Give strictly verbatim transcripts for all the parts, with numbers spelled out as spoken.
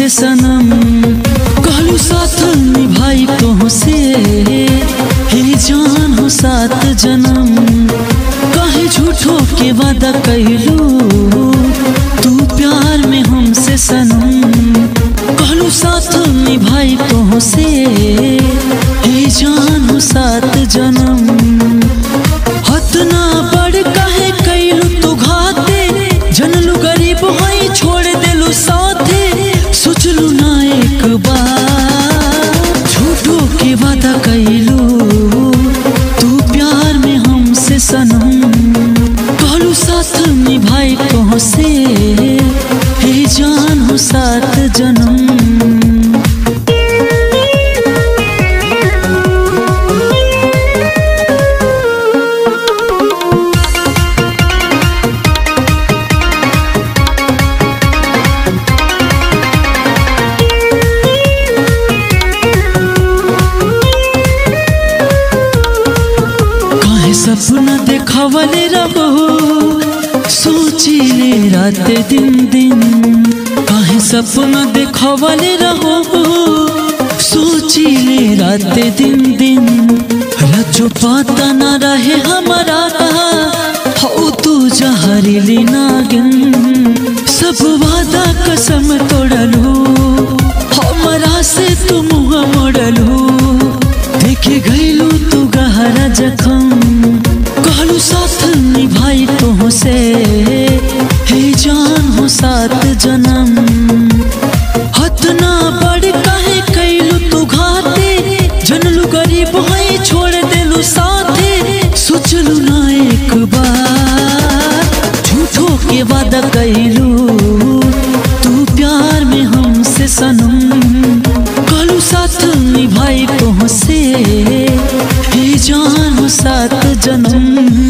सनम, कहलू साथ निभाई तो से हे जान हो सात जन्म। कहे झूठो के वादा कहलू तू प्यार में हमसे सनम, कहलू साथ निभाई तो से हे जान हो सात जन्म। हतना बड़ कहे कैलू तू घाते, जनलू गरीब होई छोड़ देलू साथे, सोचलू ना एक बार झूठो के वादा कैलू तू प्यार में हमसे सनम, कहलू साथ निभाई तो से हे जान हो सात जन्म। सपना देखावले रहो सोचिले रात दिन दिन, काहे सपना देखावले रहो सोचिले रात दिन दिन। रजो पाता ना रहे हमारा हो तू जहरीली नागिन, सब वादा कसम तोड़लू हमारा से तू मुँह मोड़लू, देखे गईलू तू गहरा जखम, कहलू साथ निभाई तो से हे जान हो सात जन्म। हतना बड़ कहे कैलू तू घाते, जनलू गरीब होई छोड़ देलू साथे, सोचलू ना एक बार झूठो के वादा कैलू तू प्यार में हमसे सनम, कहलू साथ निभाई तो से हे जान हो सात जन्म।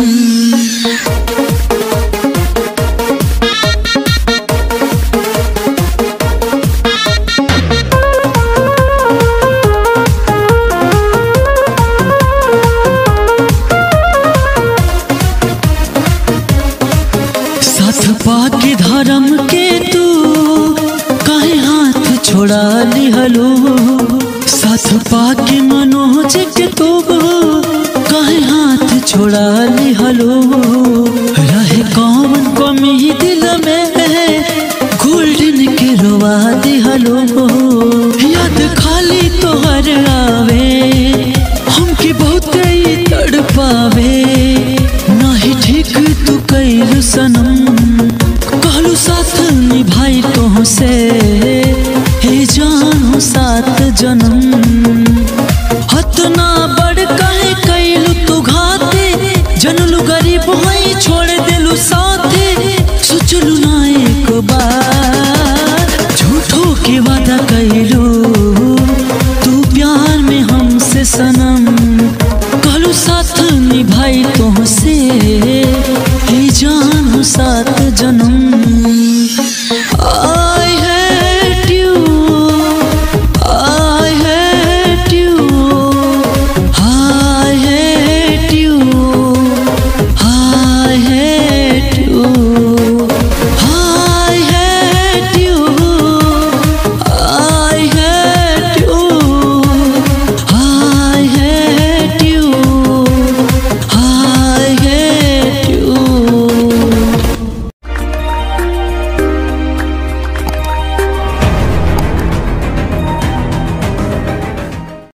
साथ पाके धर्म के तू काहे हाथ छोड़ा लिहलो, साथ पाके मनोज के तू काहे हाथ छोड़ा लिहलो। रहे कौन कमी दिल में गोल्डन के रोवा दिहलो, याद खाली तोहर आवे हमके बहुत ही तड़पावे, नहीं ठीक तू कैलू सनम, कहलू साथ निभाई तो से हे जान हो सात जन्म। हतना बड़ कहे कैलू तू घाते, जनलू गरीब होई छोड़ देलू साथे, सोचलू ना एक बार झूठो के वादा